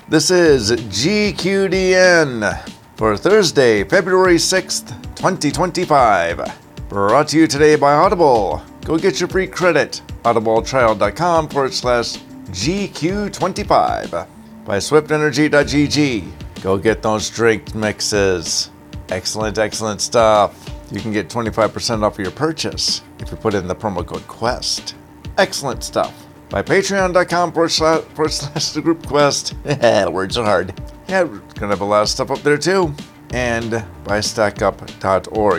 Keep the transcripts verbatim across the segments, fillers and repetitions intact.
This is G Q D N for Thursday, February sixth, twenty twenty-five. Brought to you today by Audible. Go get your free credit. audibletrial.com forward slash GQ25. By swiftenergy.gg. Go get those drink mixes. Excellent, excellent stuff. You can get twenty-five percent off your purchase if you put in the promo code QUEST. Excellent stuff. By patreon.com forward slash, forward slash the group quest. Words are hard. Yeah, we're going to have a lot of stuff up there too. And by stackup dot org.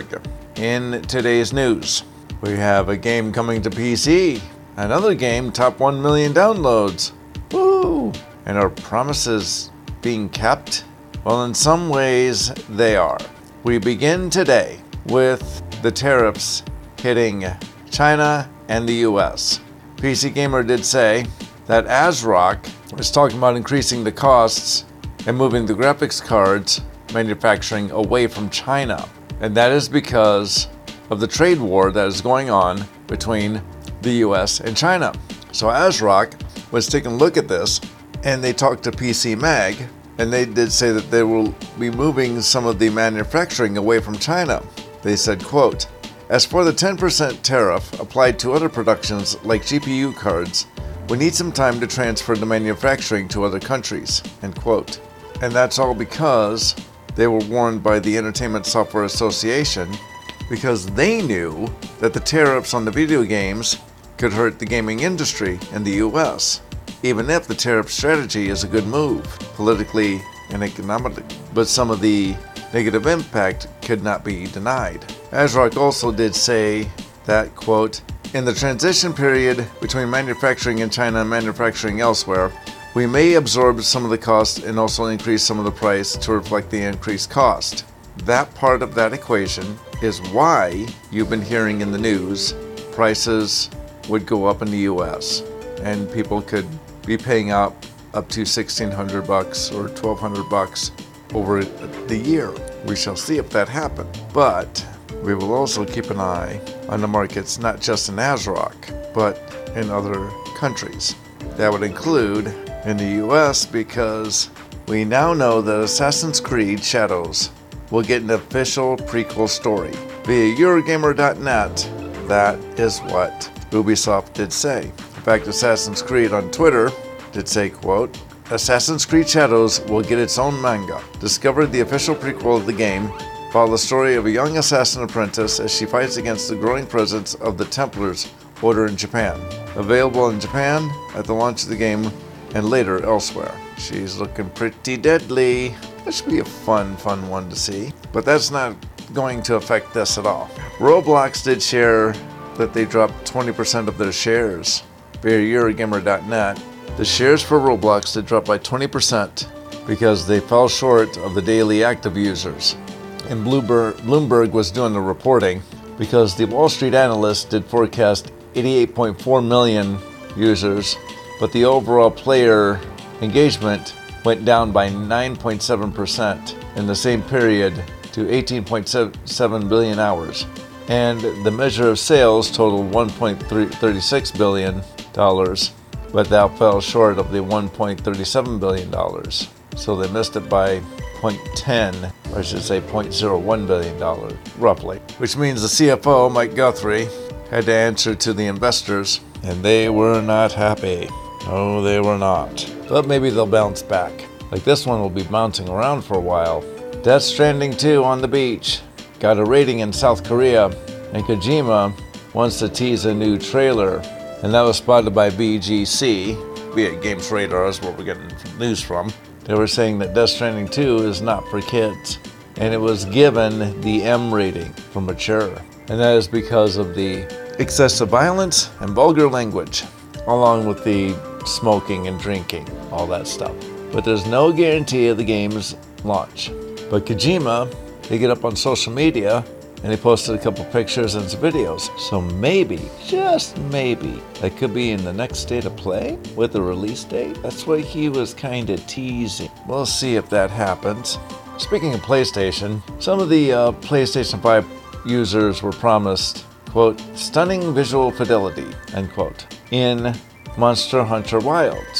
In today's news, we have a game coming to P C. Another game top one million downloads. Woo! And are promises being kept? Well, in some ways, they are. We begin today with the tariffs hitting China and the U S. P C Gamer did say that ASRock is talking about increasing the costs and moving the graphics cards manufacturing away from China. And that is because of the trade war that is going on between the U S and China. So ASRock was taking a look at this, and they talked to P C Mag, and they did say that they will be moving some of the manufacturing away from China. They said, quote, "As for the ten percent tariff applied to other productions like G P U cards, we need some time to transfer the manufacturing to other countries," end quote. And that's all because they were warned by the Entertainment Software Association, because they knew that the tariffs on the video games could hurt the gaming industry in the U S, even if the tariff strategy is a good move, politically and economically. But some of the negative impact could not be denied. ASRock also did say that, quote, "In the transition period between manufacturing in China and manufacturing elsewhere, we may absorb some of the cost and also increase some of the price to reflect the increased cost." That part of that equation is why you've been hearing in the news prices would go up in the U S and people could be paying out up to sixteen hundred bucks or twelve hundred bucks over the year. We shall see if that happens. But we will also keep an eye on the markets, not just in ASRock, but in other countries. That would include in the U S, because we now know that Assassin's Creed Shadows will get an official prequel story. Via Eurogamer dot net, that is what Ubisoft did say. In fact, Assassin's Creed on Twitter did say, quote, "Assassin's Creed Shadows will get its own manga. Discover the official prequel of the game. Follow the story of a young assassin apprentice as she fights against the growing presence of the Templars Order in Japan. Available in Japan at the launch of the game and later elsewhere." She's looking pretty deadly. That should be a fun, fun one to see. But that's not going to affect this at all. Roblox did share that they dropped twenty percent of their shares via Eurogamer dot net. The shares for Roblox did drop by twenty percent because they fell short of the daily active users. And Bloomberg, Bloomberg was doing the reporting because the Wall Street analyst did forecast eighty-eight point four million users, but the overall player engagement went down by nine point seven percent in the same period to eighteen point seven billion hours. And the measure of sales totaled one point three six billion dollars, but that fell short of the one point three seven billion dollars. So they missed it by zero point one zero, or I should say zero point zero one billion dollars, roughly. Which means the C F O, Mike Guthrie, had to answer to the investors, and they were not happy. No, they were not. But maybe they'll bounce back. Like this one will be bouncing around for a while. Death Stranding two on the beach got a rating in South Korea, and Kojima wants to tease a new trailer, and that was spotted by B G C, be it Games Radar is where we're getting news from. They were saying that Death Stranding two is not for kids, and it was given the M rating for mature, and that is because of the excessive violence and vulgar language, along with the smoking and drinking, all that stuff. But there's no guarantee of the game's launch. But Kojima, they get up on social media and he posted a couple pictures and some videos. So maybe, just maybe, that could be in the next state of play with a release date. That's what he was kind of teasing. We'll see if that happens. Speaking of PlayStation, some of the uh, PlayStation five users were promised, quote, "stunning visual fidelity," end quote, in Monster Hunter Wilds.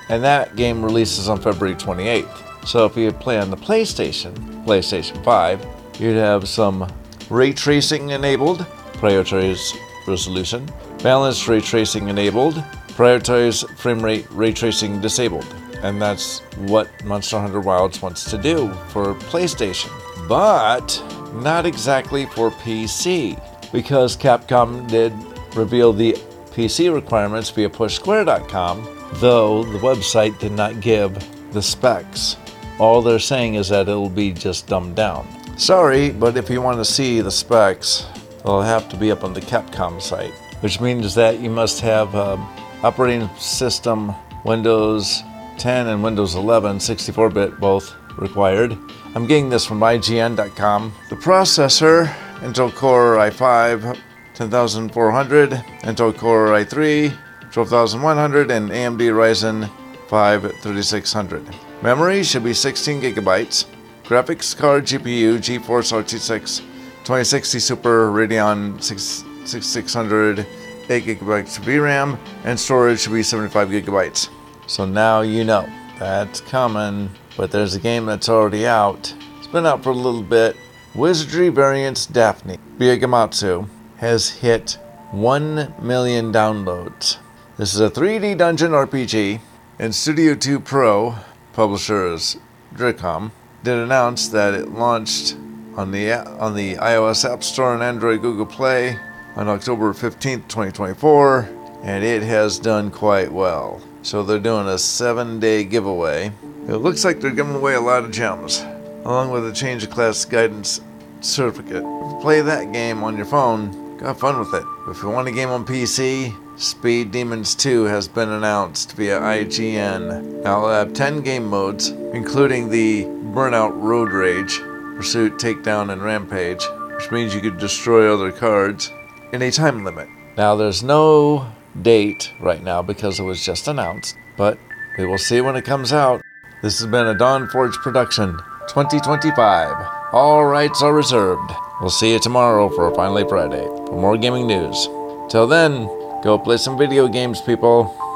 and that game releases on February twenty-eighth. So if you play on the PlayStation, PlayStation five, you'd have some ray tracing enabled, prioritize resolution, balanced ray tracing enabled, prioritize frame rate ray tracing disabled. And that's what Monster Hunter Wilds wants to do for PlayStation. But not exactly for P C, because Capcom did reveal the P C requirements via push square dot com, though the website did not give the specs. All they're saying is that it'll be just dumbed down. Sorry, but if you want to see the specs, they'll have to be up on the Capcom site, which means that you must have uh, operating system Windows ten and Windows eleven, sixty-four bit both required. I'm getting this from I G N dot com. The processor, Intel Core i five ten thousand four hundred, Intel Core i three twelve thousand one hundred, and A M D Ryzen five thirty-six hundred. Memory should be sixteen gigabytes. Graphics card G P U GeForce R T X twenty sixty Super Radeon sixty-six hundred, eight gigabytes V RAM, and storage should be seventy-five gigabytes. So now you know that's coming, but there's a game that's already out. It's been out for a little bit. Wizardry Variants Daphne via Gamatsu has hit one million downloads. This is a three D dungeon R P G, and Studio two Pro, publishers Dricom, did announce that it launched on the on the iOS App Store and Android Google Play on October fifteenth, twenty twenty-four, and it has done quite well. So they're doing a seven-day giveaway. It looks like they're giving away a lot of gems, along with a change of class guidance certificate. If you play that game on your phone, have fun with it. If you want a game on P C, Speed Demons two has been announced via I G N. Now it'll have ten game modes, including the Burnout Road Rage, Pursuit, Takedown, and Rampage, which means you could destroy other cards in a time limit. Now there's no date right now because it was just announced, but we will see when it comes out. This has been a Dawn Forge production, twenty twenty-five. All rights are reserved. We'll see you tomorrow for a Finally Friday for more gaming news. Till then, go play some video games, people.